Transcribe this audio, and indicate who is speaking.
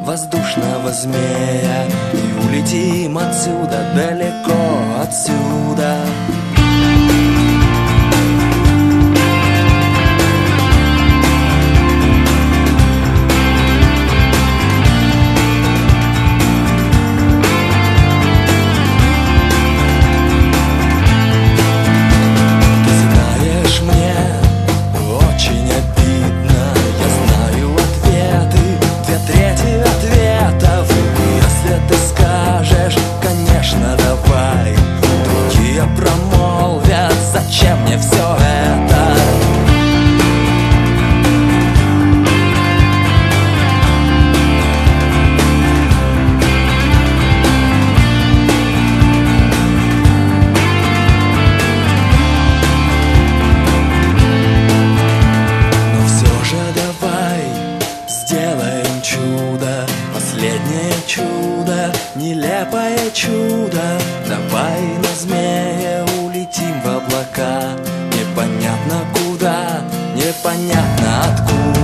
Speaker 1: воздушного змея и улетим отсюда, далеко отсюда. Промолвят, зачем мне все это? Но все же давай сделаем чудо, последнее чудо, нелепое чудо. Давай на змее улетим в облака, непонятно куда, непонятно откуда.